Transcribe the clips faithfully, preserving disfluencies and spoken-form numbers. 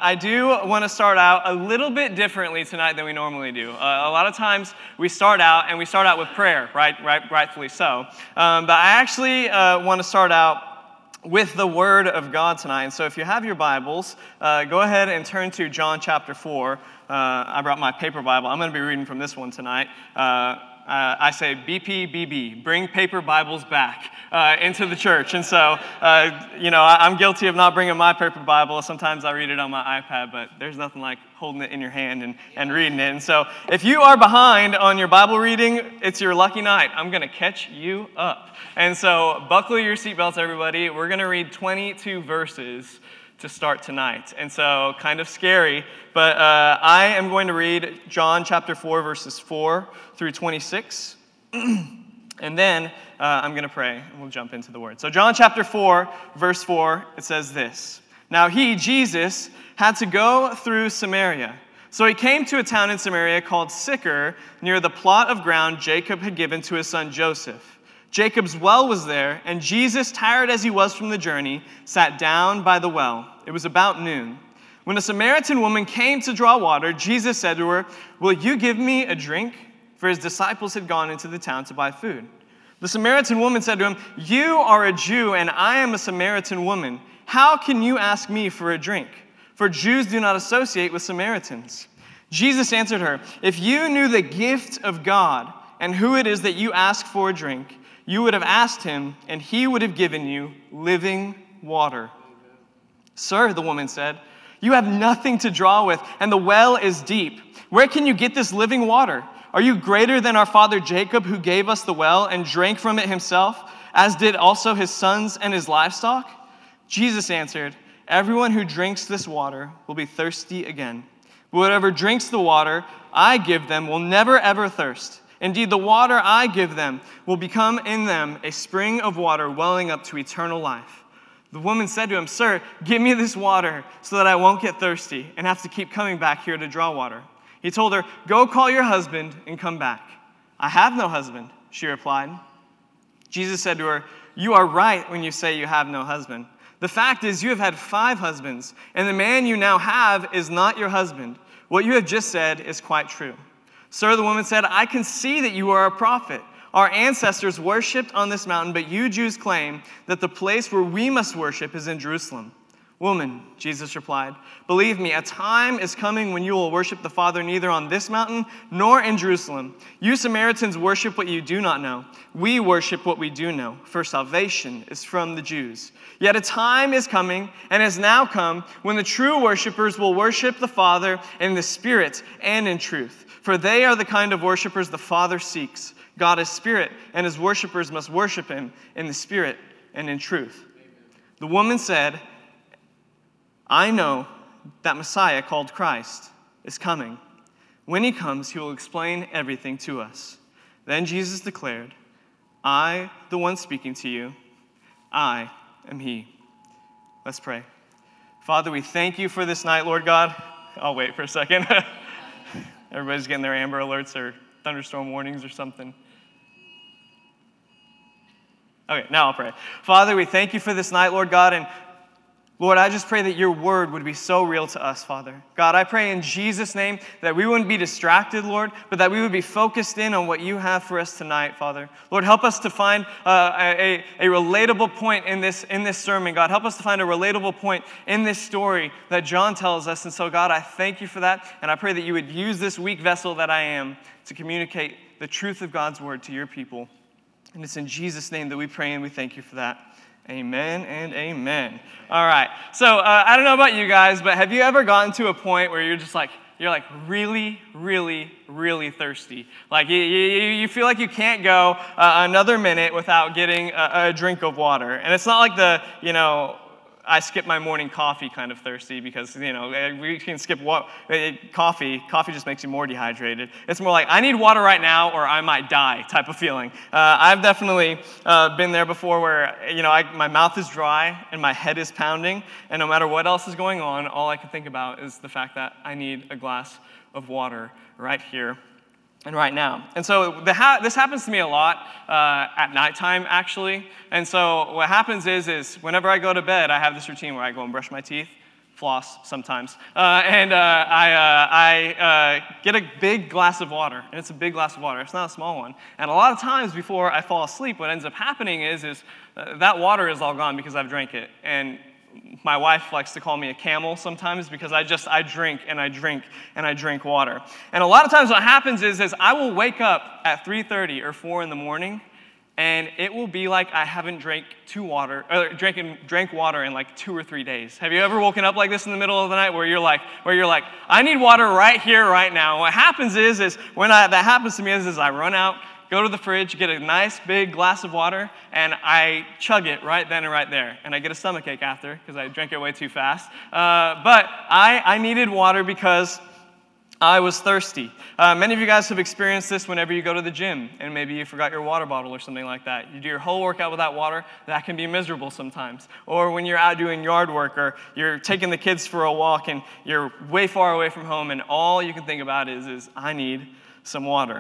I do want to start out a little bit differently tonight than we normally do. Uh, a lot of times we start out, and we start out with prayer, right? right rightfully so. Um, but I actually uh, want to start out with the Word of God tonight. And so if you have your Bibles, uh, go ahead and turn to John chapter four. Uh, I brought my paper Bible. I'm going to be reading from this one tonight. Uh, Uh, I say B P B B, bring paper Bibles back uh, into the church. And so, uh, you know, I, I'm guilty of not bringing my paper Bible. Sometimes I read it on my iPad, but there's nothing like holding it in your hand and, and reading it. And so if you are behind on your Bible reading, it's your lucky night. I'm going to catch you up. And so buckle your seatbelts, everybody. We're going to read twenty-two verses to start tonight. And so kind of scary, but uh, I am going to read John chapter four, verses four through twenty-six. And then uh, I'm going to pray, and we'll jump into the word. So John chapter four, verse four, it says this. Now he, Jesus, had to go through Samaria. So he came to a town in Samaria called Sychar, near the plot of ground Jacob had given to his son Joseph. Jacob's well was there, and Jesus, tired as he was from the journey, sat down by the well. It was about noon. When a Samaritan woman came to draw water, Jesus said to her, "Will you give me a drink?" For his disciples had gone into the town to buy food. The Samaritan woman said to him, "You are a Jew, and I am a Samaritan woman. How can you ask me for a drink? For Jews do not associate with Samaritans." Jesus answered her, "If you knew the gift of God and who it is that you ask for a drink, you would have asked him, and he would have given you living water." "Sir," the woman said, "you have nothing to draw with, and the well is deep. Where can you get this living water? Are you greater than our father Jacob, who gave us the well and drank from it himself, as did also his sons and his livestock?" Jesus answered, "Everyone who drinks this water will be thirsty again. But whoever drinks the water I give them will never ever thirst. Indeed, the water I give them will become in them a spring of water welling up to eternal life." The woman said to him, "Sir, give me this water so that I won't get thirsty and have to keep coming back here to draw water." He told her, "Go call your husband and come back." "I have no husband," she replied. Jesus said to her, "You are right when you say you have no husband. The fact is you have had five husbands, and the man you now have is not your husband. What you have just said is quite true." "Sir," the woman said, "I can see that you are a prophet. Our ancestors worshipped on this mountain, but you Jews claim that the place where we must worship is in Jerusalem." "Woman," Jesus replied, "believe me, a time is coming when you will worship the Father neither on this mountain nor in Jerusalem. You Samaritans worship what you do not know. We worship what we do know, for salvation is from the Jews. Yet a time is coming, and has now come, when the true worshipers will worship the Father in the Spirit and in truth. For they are the kind of worshipers the Father seeks. God is spirit, and his worshipers must worship him in the Spirit and in truth." Amen. The woman said, "I know that Messiah, called Christ, is coming. When he comes, he will explain everything to us." Then Jesus declared, "I, the one speaking to you, I am he." Let's pray. Father, we thank you for this night, Lord God. I'll wait for a second. Everybody's getting their Amber Alerts or thunderstorm warnings or something. Okay, now I'll pray. Father, we thank you for this night, Lord God, and Lord, I just pray that your word would be so real to us, Father. God, I pray in Jesus' name that we wouldn't be distracted, Lord, but that we would be focused in on what you have for us tonight, Father. Lord, help us to find uh, a, a relatable point in this, in this sermon, God. Help us to find a relatable point in this story that John tells us. And so, God, I thank you for that, and I pray that you would use this weak vessel that I am to communicate the truth of God's word to your people. And it's in Jesus' name that we pray, and we thank you for that. Amen and amen. All right. So uh, I don't know about you guys, but have you ever gotten to a point where you're just like, you're like really, really, really thirsty? Like you, you, you feel like you can't go uh, another minute without getting a, a drink of water. And it's not like the, you know, I skip my morning coffee kind of thirsty because, you know, we can skip wa- coffee. Coffee just makes you more dehydrated. It's more like, I need water right now or I might die type of feeling. Uh, I've definitely uh, been there before where, you know, I, my mouth is dry and my head is pounding, and no matter what else is going on, all I can think about is the fact that I need a glass of water right here and right now. And so the ha- this happens to me a lot uh, at nighttime, actually. And so what happens is, is whenever I go to bed, I have this routine where I go and brush my teeth floss sometimes. Uh, and uh, I, uh, I uh, get a big glass of water, and it's a big glass of water. It's not a small one. And a lot of times before I fall asleep, what ends up happening is, is uh, that water is all gone because I've drank it. And my wife likes to call me a camel sometimes because I just, I drink and I drink and I drink water. And a lot of times what happens is, is I will wake up at three thirty or four in the morning, and it will be like I haven't drank two water, or drank, drank water in like two or three days. Have you ever woken up like this in the middle of the night where you're like, where you're like, I need water right here, right now? And what happens is, is when I, that happens to me is, is I run out, go to the fridge, get a nice big glass of water, and I chug it right then and right there. And I get a stomachache after because I drank it way too fast. Uh, but I, I needed water because I was thirsty. Uh, many of you guys have experienced this whenever you go to the gym and maybe you forgot your water bottle or something like that. You do your whole workout without water, that can be miserable sometimes. Or when you're out doing yard work or you're taking the kids for a walk and you're way far away from home and all you can think about is, is I need some water.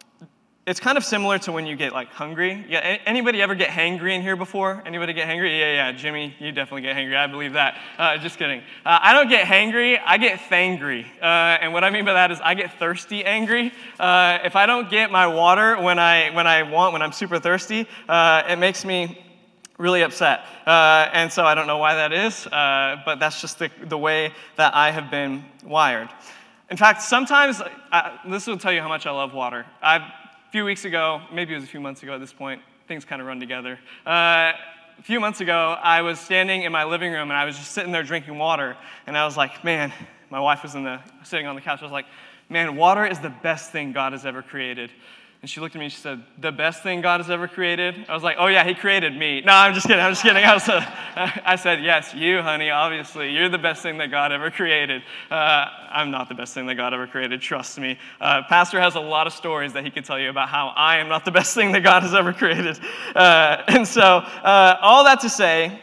It's kind of similar to when you get like hungry. Yeah, anybody ever get hangry in here before? Anybody get hangry? Yeah, yeah, Jimmy, you definitely get hangry. I believe that. Uh, just kidding. Uh, I don't get hangry. I get thangry. Uh, and what I mean by that is I get thirsty angry. Uh, if I don't get my water when I when I want, when I'm super thirsty, uh, it makes me really upset. Uh, and so I don't know why that is, uh, but that's just the, the way that I have been wired. In fact, sometimes, uh, this will tell you how much I love water. I've A few weeks ago, maybe it was a few months ago at this point, things kind of run together. Uh, a few months ago, I was standing in my living room and I was just sitting there drinking water. And I was like, man, my wife was in the sitting on the couch. I was like, man, water is the best thing God has ever created. And she looked at me and she said, the best thing God has ever created? I was like, oh yeah, he created me. No, I'm just kidding, I'm just kidding. I, was, uh, I said, yes, you, honey, obviously. You're the best thing that God ever created. Uh, I'm not the best thing that God ever created, trust me. Uh, Pastor has a lot of stories that he could tell you about how I am not the best thing that God has ever created. Uh, and so, uh, all that to say,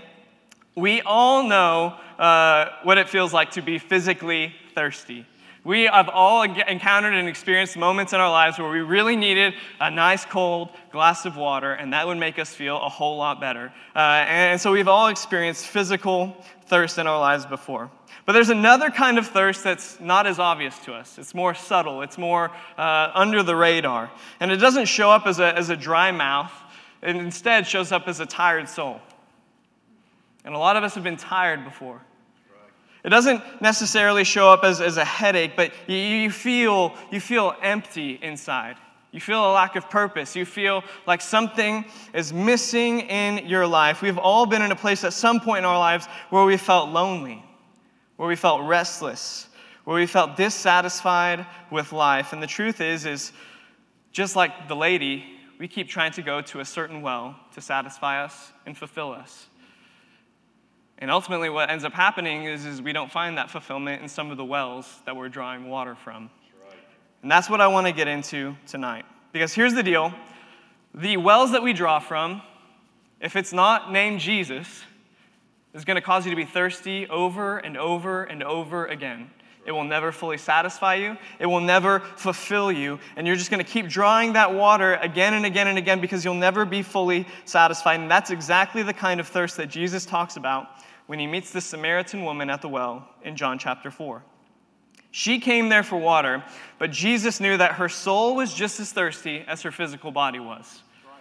we all know uh, what it feels like to be physically thirsty. We have all encountered and experienced moments in our lives where we really needed a nice cold glass of water, and that would make us feel a whole lot better. Uh, and so we've all experienced physical thirst in our lives before. But there's another kind of thirst that's not as obvious to us. It's more subtle. It's more uh, under the radar. And it doesn't show up as a, as a dry mouth. It instead shows up as a tired soul. And a lot of us have been tired before. It doesn't necessarily show up as, as a headache, but you, you feel you feel empty inside. You feel a lack of purpose. You feel like something is missing in your life. We've all been in a place at some point in our lives where we felt lonely, where we felt restless, where we felt dissatisfied with life. And the truth is, is just like the lady, we keep trying to go to a certain well to satisfy us and fulfill us. And ultimately what ends up happening is, is we don't find that fulfillment in some of the wells that we're drawing water from. That's right. And that's what I want to get into tonight. Because here's the deal. The wells that we draw from, if it's not named Jesus, is going to cause you to be thirsty over and over and over again. It will never fully satisfy you. It will never fulfill you. And you're just going to keep drawing that water again and again and again because you'll never be fully satisfied. And that's exactly the kind of thirst that Jesus talks about when he meets the Samaritan woman at the well in John chapter four. She came there for water, but Jesus knew that her soul was just as thirsty as her physical body was.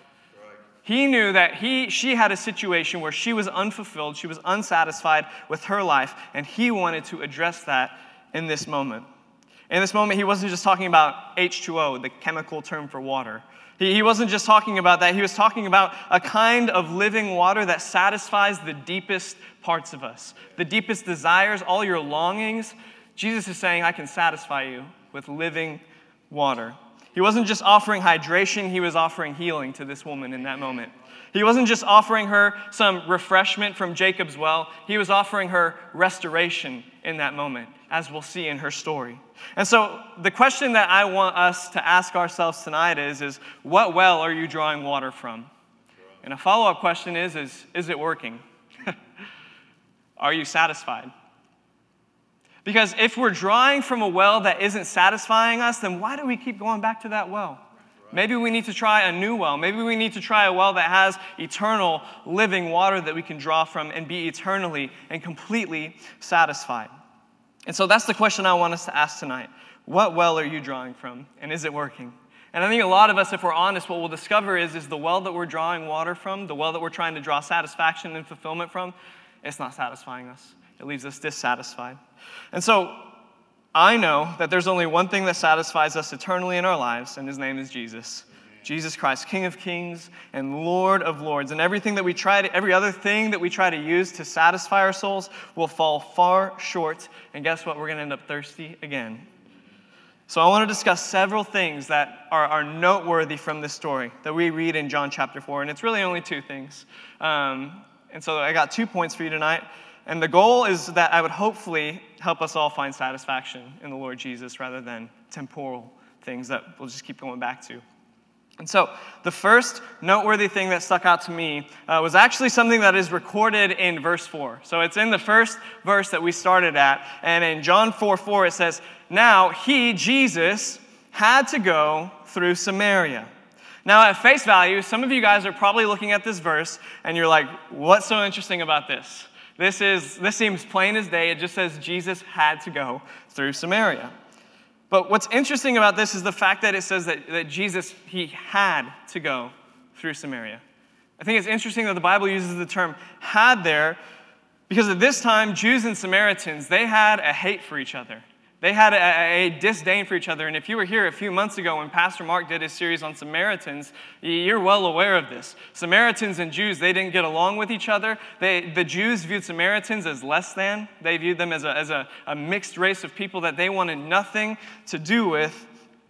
He knew that he, she had a situation where she was unfulfilled, she was unsatisfied with her life, and he wanted to address that in this moment. In this moment, he wasn't just talking about H two O, the chemical term for water. He, he wasn't just talking about that. He was talking about a kind of living water that satisfies the deepest parts of us, the deepest desires, all your longings. Jesus is saying, I can satisfy you with living water. He wasn't just offering hydration, he was offering healing to this woman in that moment. He wasn't just offering her some refreshment from Jacob's well, he was offering her restoration in that moment, as we'll see in her story. And so the question that I want us to ask ourselves tonight is, is what well are you drawing water from? And a follow-up question is, is, is it working? Are you satisfied? Because if we're drawing from a well that isn't satisfying us, then why do we keep going back to that well? Maybe we need to try a new well. Maybe we need to try a well that has eternal living water that we can draw from and be eternally and completely satisfied. And so that's the question I want us to ask tonight. What well are you drawing from, and is it working? And I think a lot of us, if we're honest, what we'll discover is, is the well that we're drawing water from, the well that we're trying to draw satisfaction and fulfillment from, it's not satisfying us. It leaves us dissatisfied. And so I know that there's only one thing that satisfies us eternally in our lives, and his name is Jesus. Jesus Christ, King of Kings and Lord of Lords. And everything that we try to, every other thing that we try to use to satisfy our souls will fall far short. And guess what? We're going to end up thirsty again. So I want to discuss several things that are, are noteworthy from this story that we read in John chapter four. And it's really only two things. Um, and so I got two points for you tonight. And the goal is that I would hopefully help us all find satisfaction in the Lord Jesus rather than temporal things that we'll just keep going back to. And so the first noteworthy thing that stuck out to me uh, was actually something that is recorded in verse four. So it's in the first verse that we started at. And in John four four, it says, "Now he, Jesus, had to go through Samaria." Now at face value, some of you guys are probably looking at this verse and you're like, what's so interesting about this? This is this seems plain as day. It just says Jesus had to go through Samaria. But what's interesting about this is the fact that it says that, that Jesus, he had to go through Samaria. I think it's interesting that the Bible uses the term had there because at this time, Jews and Samaritans, they had a hate for each other. They had a, a disdain for each other. And if you were here a few months ago when Pastor Mark did his series on Samaritans, you're well aware of this. Samaritans and Jews, they didn't get along with each other. They, the Jews viewed Samaritans as less than. They viewed them as, a, as a, a mixed race of people that they wanted nothing to do with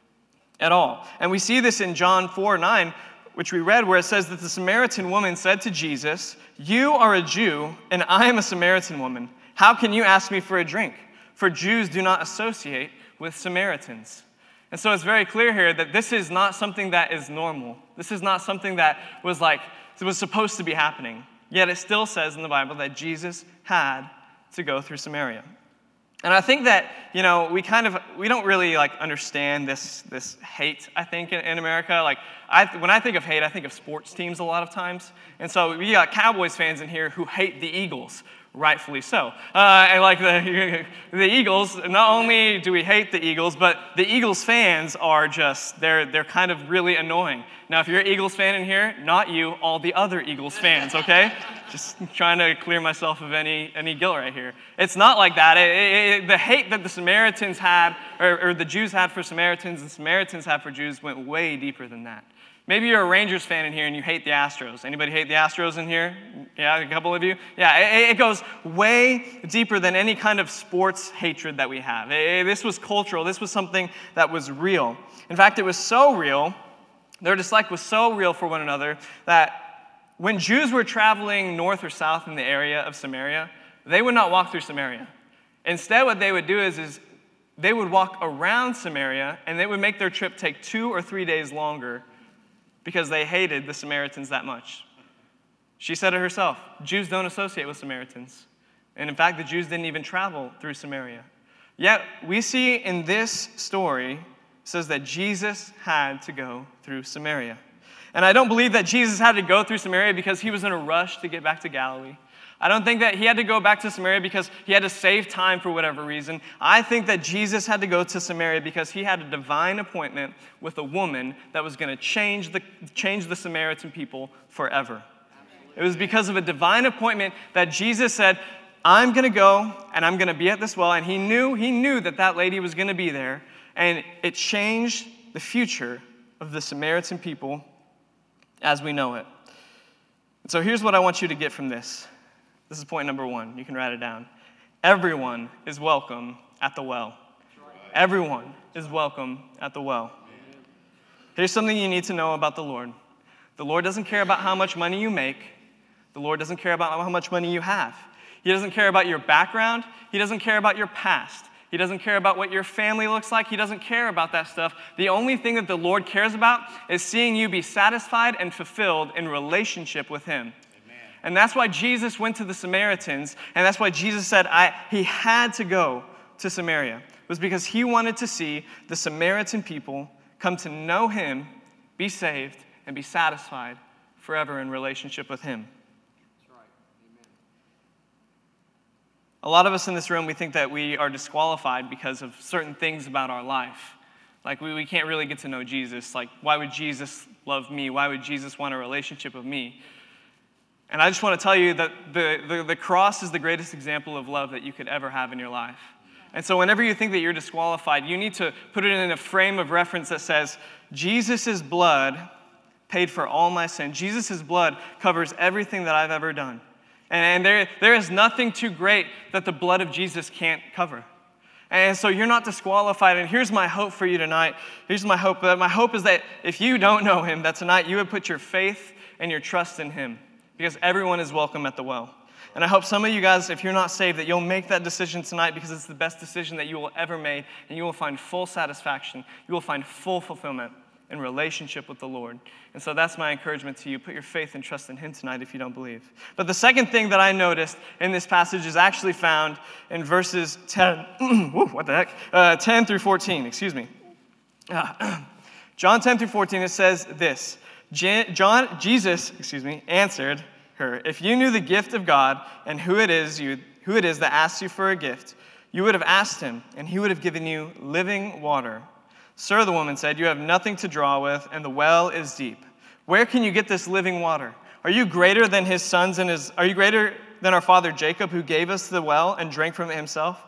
at all. And we see this in John four nine, which we read, where it says that the Samaritan woman said to Jesus, "You are a Jew, and I am a Samaritan woman. How can you ask me for a drink? For Jews do not associate with Samaritans." And so it's very clear here that this is not something that is normal. This is not something that was like, it was supposed to be happening. Yet it still says in the Bible that Jesus had to go through Samaria. And I think that, you know, we kind of, we don't really like understand this this hate, I think, in, in America. Like, I, when I think of hate, I think of sports teams a lot of times. And so we got Cowboys fans in here who hate the Eagles. Rightfully so. Uh, and like the, the Eagles, not only do we hate the Eagles, but the Eagles fans are just, they're they're kind of really annoying. Now, if you're an Eagles fan in here, not you, all the other Eagles fans, okay? Just trying to clear myself of any, any guilt right here. It's not like that. It, it, it, the hate that the Samaritans had, or, or the Jews had for Samaritans and Samaritans had for Jews went way deeper than that. Maybe you're a Rangers fan in here and you hate the Astros. Anybody hate the Astros in here? Yeah, a couple of you? Yeah, it, it goes way deeper than any kind of sports hatred that we have. It, this was cultural. This was something that was real. In fact, it was so real, their dislike was so real for one another that when Jews were traveling north or south in the area of Samaria, they would not walk through Samaria. Instead, what they would do is, is they would walk around Samaria and they would make their trip take two or three days longer because they hated the Samaritans that much. She said it herself, Jews don't associate with Samaritans. And in fact, the Jews didn't even travel through Samaria. Yet, we see in this story, it says that Jesus had to go through Samaria. And I don't believe that Jesus had to go through Samaria because he was in a rush to get back to Galilee. I don't think that he had to go back to Samaria because he had to save time for whatever reason. I think that Jesus had to go to Samaria because he had a divine appointment with a woman that was going to change the, change the Samaritan people forever. It was because of a divine appointment that Jesus said, I'm going to go and I'm going to be at this well. And he knew, he knew that that lady was going to be there. And it changed the future of the Samaritan people as we know it. So here's what I want you to get from this. This is point number one. You can write it down. Everyone is welcome at the well. Everyone is welcome at the well. Here's something you need to know about the Lord. The Lord doesn't care about how much money you make. The Lord doesn't care about how much money you have. He doesn't care about your background. He doesn't care about your past. He doesn't care about what your family looks like. He doesn't care about that stuff. The only thing that the Lord cares about is seeing you be satisfied and fulfilled in relationship with him. And that's why Jesus went to the Samaritans, and that's why Jesus said I, he had to go to Samaria. It was because he wanted to see the Samaritan people come to know him be saved, and be satisfied forever in relationship with him. That's right. Amen. A lot of us in this room, we think that we are disqualified because of certain things about our life. Like, we, we can't really get to know Jesus. Like, why would Jesus love me? Why would Jesus want a relationship with me? And I just want to tell you that the, the, the cross is the greatest example of love that you could ever have in your life. And so whenever you think that you're disqualified, you need to put it in a frame of reference that says, Jesus' blood paid for all my sin. Jesus' blood covers everything that I've ever done. And, and there, there is nothing too great that the blood of Jesus can't cover. And so you're not disqualified. And here's my hope for you tonight. Here's my hope. My hope is that if you don't know him, that tonight you would put your faith and your trust in him. Because everyone is welcome at the well. And I hope some of you guys, if you're not saved, that you'll make that decision tonight because it's the best decision that you will ever make, and you will find full satisfaction. You will find full fulfillment in relationship with the Lord. And so that's my encouragement to you. Put your faith and trust in him tonight if you don't believe. But the second thing that I noticed in this passage is actually found in verses ten, woo, what the heck, uh, ten through fourteen, excuse me. Uh, John ten through fourteen, it says this. John, Jesus, excuse me, answered her, if you knew the gift of God and who it is you, who it is that asks you for a gift, you would have asked him, and he would have given you living water. Sir, the woman said, you have nothing to draw with, and the well is deep. Where can you get this living water? Are you greater than his sons and his? Are you greater than our father Jacob, who gave us the well and drank from it himself?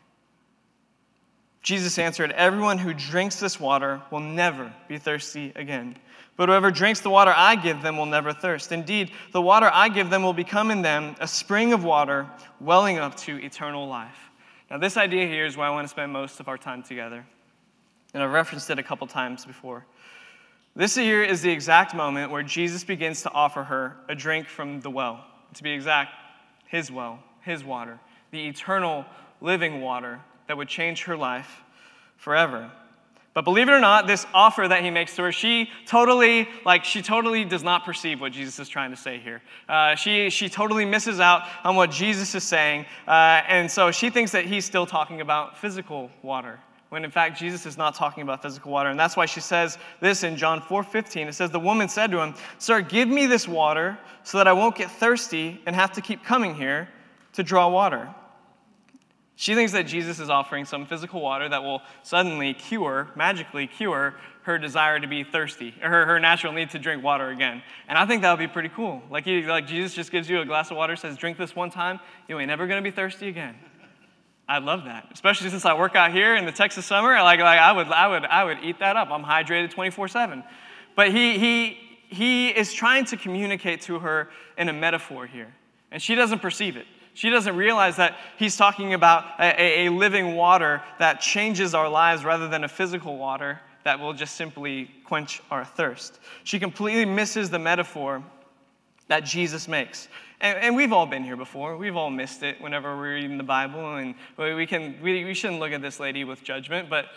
Jesus answered, everyone who drinks this water will never be thirsty again. But whoever drinks the water I give them will never thirst. Indeed, the water I give them will become in them a spring of water welling up to eternal life. Now, this idea here is where I want to spend most of our time together. And I've referenced it a couple times before. This here is the exact moment where Jesus begins to offer her a drink from the well. To be exact, his well, his water, the eternal living water that would change her life forever. But believe it or not, this offer that he makes to her, she totally, like, she totally does not perceive what Jesus is trying to say here. Uh, she, she totally misses out on what Jesus is saying. Uh, and so she thinks that he's still talking about physical water, when in fact Jesus is not talking about physical water. And that's why she says this in John four fifteen. It says, the woman said to him, sir, give me this water so that I won't get thirsty and have to keep coming here to draw water. She thinks that Jesus is offering some physical water that will suddenly cure, magically cure, her desire to be thirsty, or her, her natural need to drink water again. And I think that would be pretty cool. Like, he, like Jesus just gives you a glass of water, says, drink this one time, you ain't never going to be thirsty again. I'd love that, especially since I work out here in the Texas summer. Like, like I would, I would, I would eat that up. I'm hydrated twenty-four seven. But he, he, he is trying to communicate to her in a metaphor here, and she doesn't perceive it. She doesn't realize that he's talking about a, a living water that changes our lives rather than a physical water that will just simply quench our thirst. She completely misses the metaphor that Jesus makes. And, and we've all been here before. We've all missed it whenever we're reading the Bible. And we, can, we, we shouldn't look at this lady with judgment, but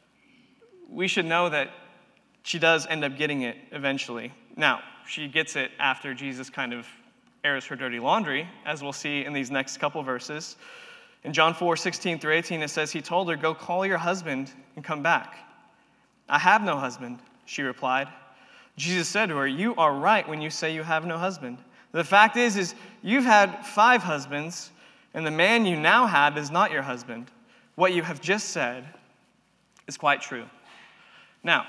we should know that she does end up getting it eventually. Now, she gets it after Jesus kind of airs her dirty laundry, as we'll see in these next couple verses. In John four sixteen through eighteen, it says, he told her, go call your husband and come back. I have no husband, she replied. Jesus said to her, you are right when you say you have no husband. The fact is, is you've had five husbands, and the man you now have is not your husband. What you have just said is quite true. Now,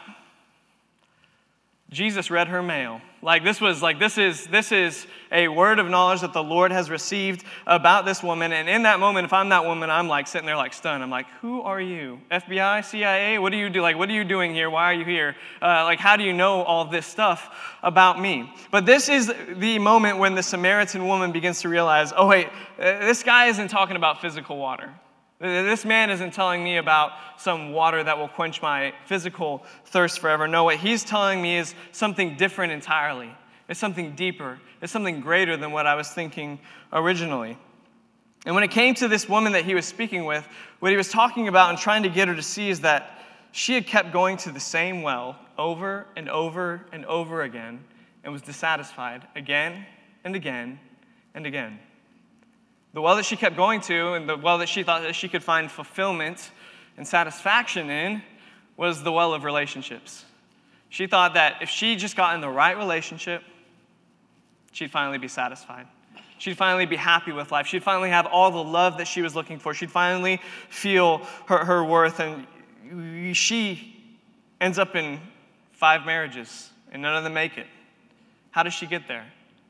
Jesus read her mail. Like this was like this is this is a word of knowledge that the Lord has received about this woman. And in that moment, if I'm that woman, I'm like sitting there like stunned. I'm like, who are you? F B I, C I A? What do you do? Like, what are you doing here? Why are you here? Uh, like, how do you know all this stuff about me? But this is the moment when the Samaritan woman begins to realize, oh wait, this guy isn't talking about physical water. This man isn't telling me about some water that will quench my physical thirst forever. No, what he's telling me is something different entirely. It's something deeper. It's something greater than what I was thinking originally. And when it came to this woman that he was speaking with, what he was talking about and trying to get her to see is that she had kept going to the same well over and over and over again and was dissatisfied again and again and again. The well that she kept going to and the well that she thought that she could find fulfillment and satisfaction in was the well of relationships. She thought that if she just got in the right relationship, she'd finally be satisfied. She'd finally be happy with life. She'd finally have all the love that she was looking for. She'd finally feel her, her worth. And she ends up in five marriages, and none of them make it. How does she get there?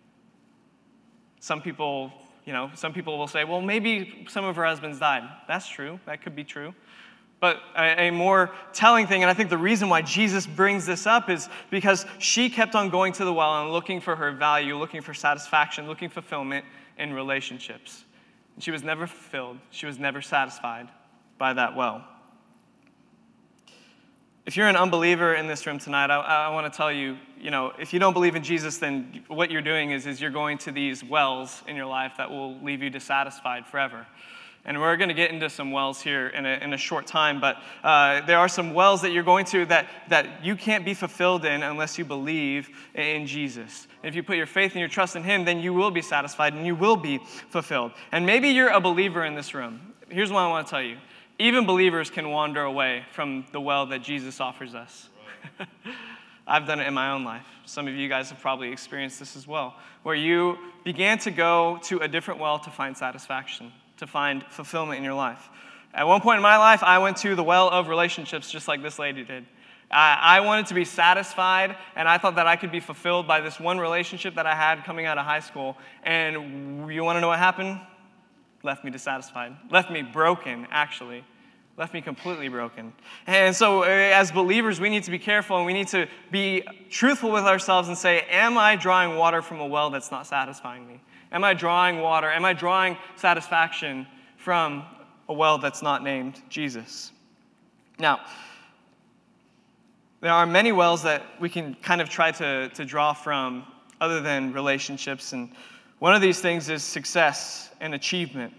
Some people, you know, some people will say, well, maybe some of her husbands died. That's true. That could be true. But a, a more telling thing, and I think the reason why Jesus brings this up is because she kept on going to the well and looking for her value, looking for satisfaction, looking for fulfillment in relationships. And she was never fulfilled. She was never satisfied by that well. If you're an unbeliever in this room tonight, I, I want to tell you, you know, if you don't believe in Jesus, then what you're doing is, is you're going to these wells in your life that will leave you dissatisfied forever. And we're going to get into some wells here in a, in a short time, but uh, there are some wells that you're going to that, that you can't be fulfilled in unless you believe in Jesus. And if you put your faith and your trust in Him, then you will be satisfied and you will be fulfilled. And maybe you're a believer in this room. Here's what I want to tell you. Even believers can wander away from the well that Jesus offers us. I've done it in my own life. Some of you guys have probably experienced this as well, where you began to go to a different well to find satisfaction, to find fulfillment in your life. At one point in my life, I went to the well of relationships just like this lady did. I, I wanted to be satisfied, and I thought that I could be fulfilled by this one relationship that I had coming out of high school. And you want to know what happened? Left me dissatisfied. Left me broken, actually. Left me completely broken. And so as believers, we need to be careful, and we need to be truthful with ourselves and say, am I drawing water from a well that's not satisfying me? Am I drawing water? Am I drawing satisfaction from a well that's not named Jesus? Now, there are many wells that we can kind of try to, to draw from other than relationships, and one of these things is success and achievement.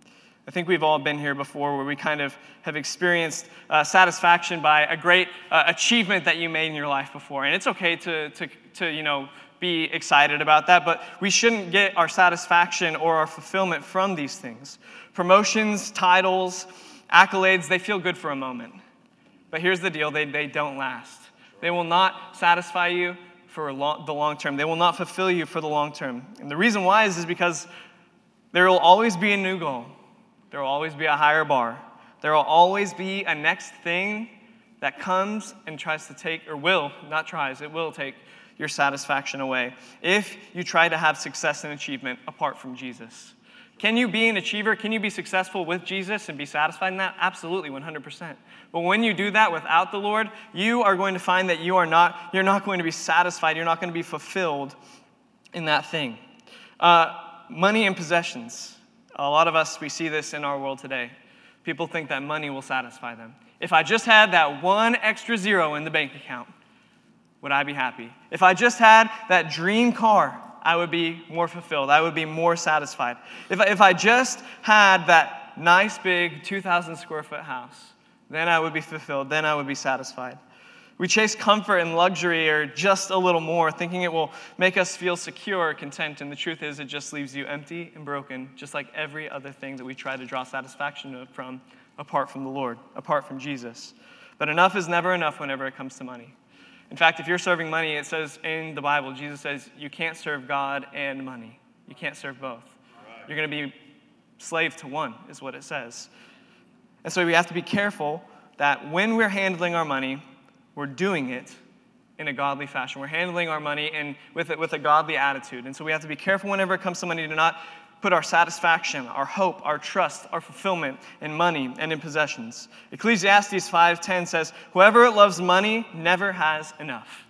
I think we've all been here before where we kind of have experienced uh, satisfaction by a great uh, achievement that you made in your life before. And it's okay to, to, to, you know, be excited about that, but we shouldn't get our satisfaction or our fulfillment from these things. Promotions, titles, accolades, they feel good for a moment. But here's the deal, they, they don't last. They will not satisfy you for long, the long term. They will not fulfill you for the long term. And the reason why is, is because there will always be a new goal. There will always be a higher bar. There will always be a next thing that comes and tries to take, or will, not tries, it will take your satisfaction away if you try to have success and achievement apart from Jesus. Can you be an achiever? Can you be successful with Jesus and be satisfied in that? Absolutely, one hundred percent. But when you do that without the Lord, you are going to find that you are not, you're not going to be satisfied. You're not going to be fulfilled in that thing. Uh, money and possessions. A lot of us, we see this in our world today. People think that money will satisfy them. If I just had that one extra zero in the bank account, would I be happy? If I just had that dream car, I would be more fulfilled. I would be more satisfied. If I, if I just had that nice big two thousand square foot house, then I would be fulfilled. Then I would be satisfied. We chase comfort and luxury or just a little more, thinking it will make us feel secure or content. And the truth is, it just leaves you empty and broken, just like every other thing that we try to draw satisfaction from apart from the Lord, apart from Jesus. But enough is never enough whenever it comes to money. In fact, if you're serving money, it says in the Bible, Jesus says, you can't serve God and money. You can't serve both. Right. You're going to be slave to one, is what it says. And so we have to be careful that when we're handling our money, we're doing it in a godly fashion. We're handling our money and with, it, with a godly attitude. And so we have to be careful whenever it comes to money to not put our satisfaction, our hope, our trust, our fulfillment in money and in possessions. Ecclesiastes five ten says, whoever loves money never has enough.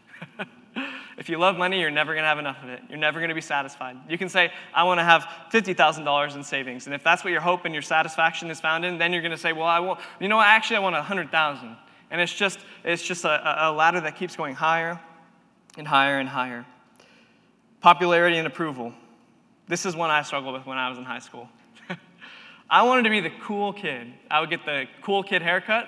If you love money, you're never going to have enough of it. You're never going to be satisfied. You can say, I want to have fifty thousand dollars in savings. And if that's what your hope and your satisfaction is found in, then you're going to say, well, I want, you know what, actually I want one hundred thousand dollars. And it's just, it's just a, a ladder that keeps going higher and higher and higher. Popularity and approval. This is one I struggled with when I was in high school. I wanted to be the cool kid. I would get the cool kid haircuts,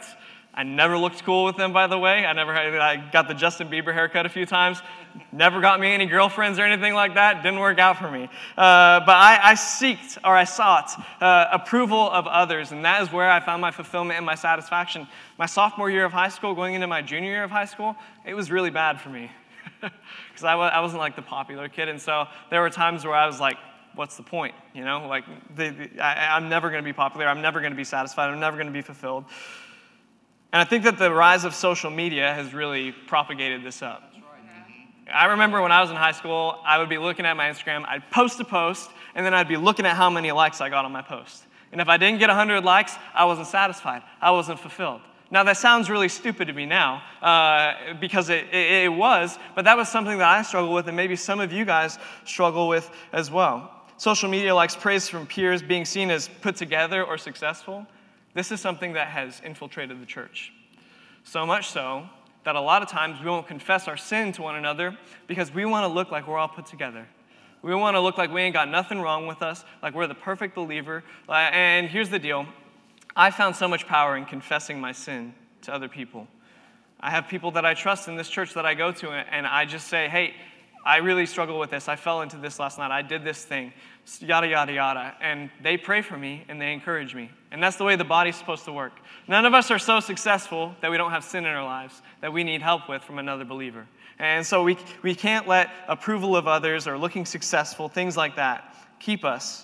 I never looked cool with them, by the way. I never had, I got the Justin Bieber haircut a few times. Never got me any girlfriends or anything like that. Didn't work out for me. Uh, but I, I seeked, or I sought, uh, approval of others, and that is where I found my fulfillment and my satisfaction. My sophomore year of high school, going into my junior year of high school, it was really bad for me. Because I, I wasn't like the popular kid, and so there were times where I was like, what's the point? You know, like, the, the, I, I'm never going to be popular. I'm never going to be satisfied. I'm never going to be fulfilled. And I think that the rise of social media has really propagated this up. I remember when I was in high school, I would be looking at my Instagram, I'd post a post, and then I'd be looking at how many likes I got on my post. And if I didn't get one hundred likes, I wasn't satisfied. I wasn't fulfilled. Now, that sounds really stupid to me now, uh, because it, it, it was, but that was something that I struggle with, and maybe some of you guys struggle with as well. Social media likes praise from peers, being seen as put together or successful. This is something that has infiltrated the church. So much so that a lot of times we won't confess our sin to one another because we want to look like we're all put together. We want to look like we ain't got nothing wrong with us, like we're the perfect believer. And here's the deal. I found so much power in confessing my sin to other people. I have people that I trust in this church that I go to, and I just say, hey, I really struggle with this. I fell into this last night. I did this thing, yada, yada, yada. And they pray for me, and they encourage me. And that's the way the body's supposed to work. None of us are so successful that we don't have sin in our lives that we need help with from another believer. And so we, we can't let approval of others or looking successful, things like that, keep us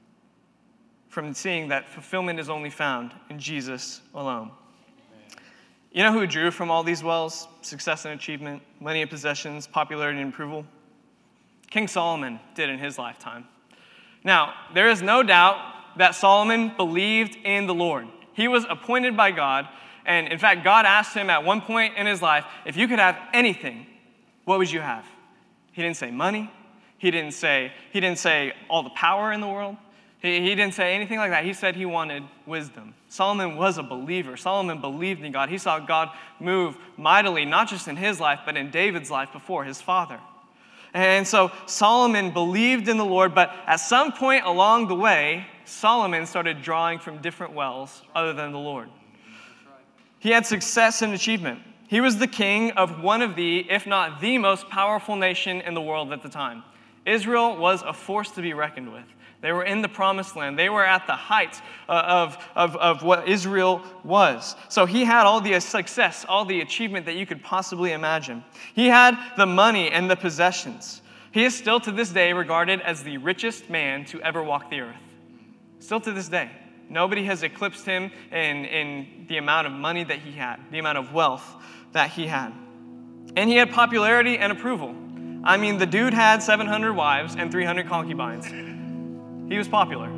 from seeing that fulfillment is only found in Jesus alone. You know who drew from all these wells? Success and achievement, money and possessions, popularity and approval? King Solomon did in his lifetime. Now, there is no doubt that Solomon believed in the Lord. He was appointed by God, and in fact, God asked him at one point in his life, if you could have anything, what would you have? He didn't say money. He didn't say, he didn't say all the power in the world. He, he didn't say anything like that. He said he wanted wisdom. Solomon was a believer. Solomon believed in God. He saw God move mightily, not just in his life, but in David's life before his father. And so Solomon believed in the Lord, but at some point along the way, Solomon started drawing from different wells other than the Lord. He had success and achievement. He was the king of one of the, if not the most powerful nation in the world at the time. Israel was a force to be reckoned with. They were in the promised land. They were at the height of, of, of what Israel was. So he had all the success, all the achievement that you could possibly imagine. He had the money and the possessions. He is still to this day regarded as the richest man to ever walk the earth. Still to this day. Nobody has eclipsed him in, in the amount of money that he had, the amount of wealth that he had. And he had popularity and approval. I mean, the dude had seven hundred wives and three hundred concubines. He was popular.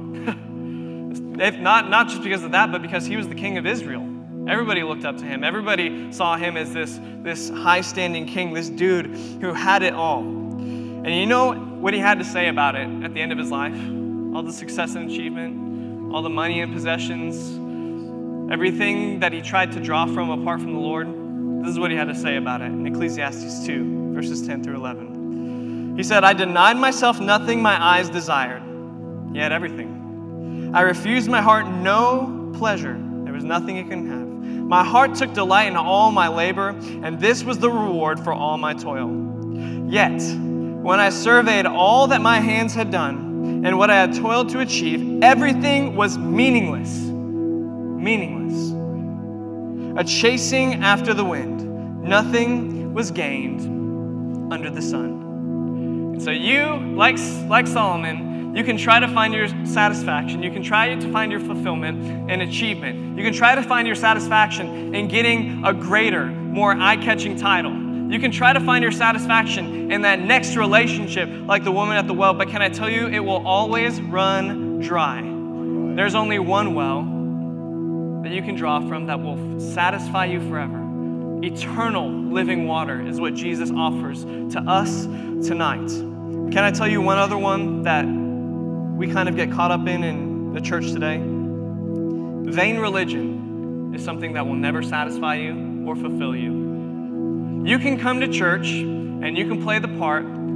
If not, not just because of that, but because he was the king of Israel. Everybody looked up to him. Everybody saw him as this, this high-standing king, this dude who had it all. And you know what he had to say about it at the end of his life? All the success and achievement, all the money and possessions, everything that he tried to draw from apart from the Lord. This is what he had to say about it in Ecclesiastes two, verses ten through eleven. He said, I denied myself nothing my eyes desired. He had everything. I refused my heart no pleasure. There was nothing it couldn't have. My heart took delight in all my labor, and this was the reward for all my toil. Yet, when I surveyed all that my hands had done, and what I had toiled to achieve, everything was meaningless. Meaningless. A chasing after the wind. Nothing was gained under the sun. And so you, like, like Solomon, you can try to find your satisfaction. You can try to find your fulfillment and achievement. You can try to find your satisfaction in getting a greater, more eye-catching title. You can try to find your satisfaction in that next relationship like the woman at the well, but can I tell you, it will always run dry. There's only one well that you can draw from that will satisfy you forever. Eternal living water is what Jesus offers to us tonight. Can I tell you one other one that we kind of get caught up in in the church today? Vain religion is something that will never satisfy you or fulfill you. You can come to church and you can play the part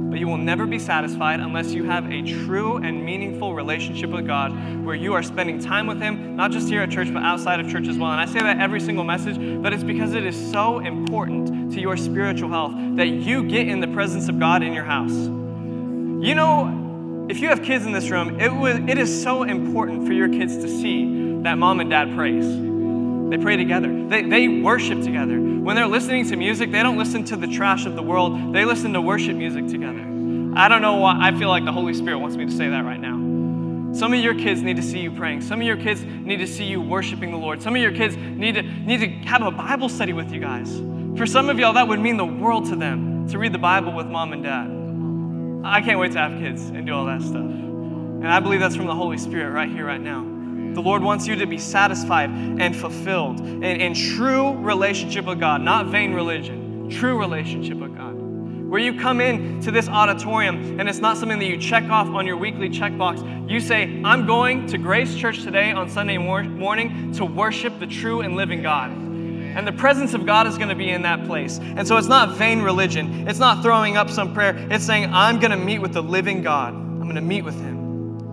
but you will never be satisfied unless you have a true and meaningful relationship with God where you are spending time with Him, not just here at church, but outside of church as well. And I say that every single message, but it's because it is so important to your spiritual health that you get in the presence of God in your house. You know, if you have kids in this room, it, was, it is so important for your kids to see that mom and dad prays. They pray together. They, they worship together. When they're listening to music, they don't listen to the trash of the world. They listen to worship music together. I don't know why. I feel like the Holy Spirit wants me to say that right now. Some of your kids need to see you praying. Some of your kids need to see you worshiping the Lord. Some of your kids need to, need to have a Bible study with you guys. For some of y'all, that would mean the world to them, to read the Bible with mom and dad. I can't wait to have kids and do all that stuff. And I believe that's from the Holy Spirit right here, right now. The Lord wants you to be satisfied and fulfilled in, in true relationship with God, not vain religion, true relationship with God. Where you come in to this auditorium and it's not something that you check off on your weekly checkbox. You say, I'm going to Grace Church today on Sunday mor- morning to worship the true and living God. And the presence of God is going to be in that place. And so it's not vain religion. It's not throwing up some prayer. It's saying, I'm going to meet with the living God. I'm going to meet with Him.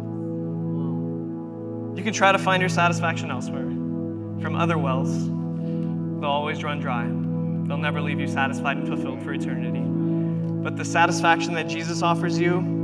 You can try to find your satisfaction elsewhere, from other wells. They'll always run dry. They'll never leave you satisfied and fulfilled for eternity. But the satisfaction that Jesus offers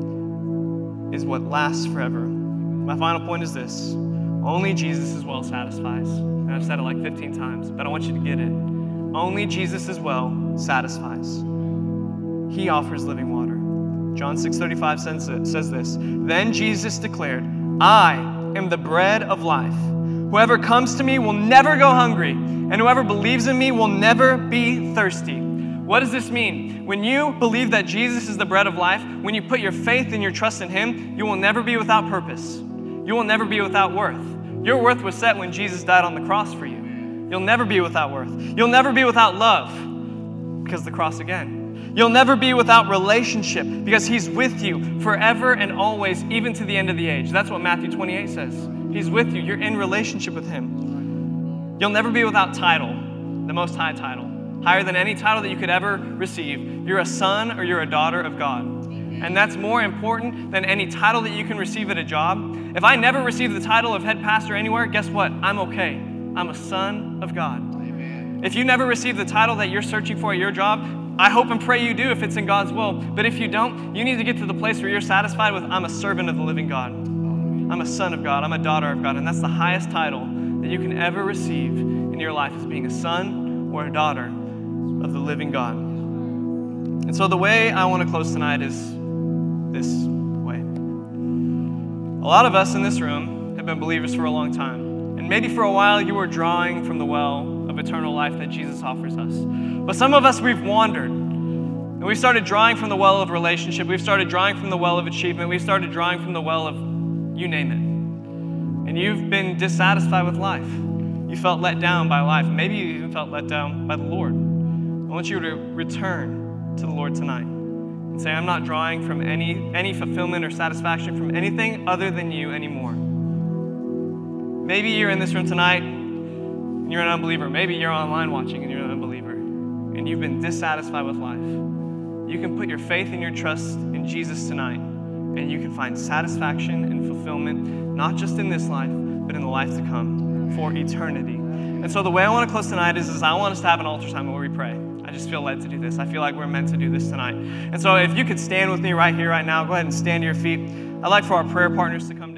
you is what lasts forever. My final point is this. Only Jesus as well satisfies. And I've said it like fifteen times, but I want you to get it. Only Jesus as well satisfies. He offers living water. John six thirty-five says this. Then Jesus declared, I am the bread of life. Whoever comes to me will never go hungry, and whoever believes in me will never be thirsty. What does this mean? When you believe that Jesus is the bread of life, when you put your faith and your trust in Him, you will never be without purpose. You will never be without worth. Your worth was set when Jesus died on the cross for you. You'll never be without worth. You'll never be without love, because the cross again. You'll never be without relationship, because He's with you forever and always, even to the end of the age. That's what Matthew twenty-eight says. He's with you. You're in relationship with Him. You'll never be without title, the Most High title. Higher than any title that you could ever receive. You're a son or you're a daughter of God. And that's more important than any title that you can receive at a job. If I never receive the title of head pastor anywhere, guess what? I'm okay. I'm a son of God. Amen. If you never receive the title that you're searching for at your job, I hope and pray you do if it's in God's will. But if you don't, you need to get to the place where you're satisfied with, I'm a servant of the living God. I'm a son of God. I'm a daughter of God. And that's the highest title that you can ever receive in your life, is being a son or a daughter of the living God. And so the way I want to close tonight is this way. A lot of us in this room have been believers for a long time. And maybe for a while you were drawing from the well of eternal life that Jesus offers us. But some of us, we've wandered. And we've started drawing from the well of relationship. We've started drawing from the well of achievement. We've started drawing from the well of you name it. And you've been dissatisfied with life. You felt let down by life. Maybe you even felt let down by the Lord. I want you to return to the Lord tonight and say, I'm not drawing from any, any fulfillment or satisfaction from anything other than you anymore. Maybe you're in this room tonight and you're an unbeliever. Maybe you're online watching and you're an unbeliever and you've been dissatisfied with life. You can put your faith and your trust in Jesus tonight and you can find satisfaction and fulfillment, not just in this life, but in the life to come for eternity. And so the way I want to close tonight is, is I want us to have an altar time where we pray. I just feel led to do this. I feel like we're meant to do this tonight. And so if you could stand with me right here, right now, go ahead and stand to your feet. I'd like for our prayer partners to come down.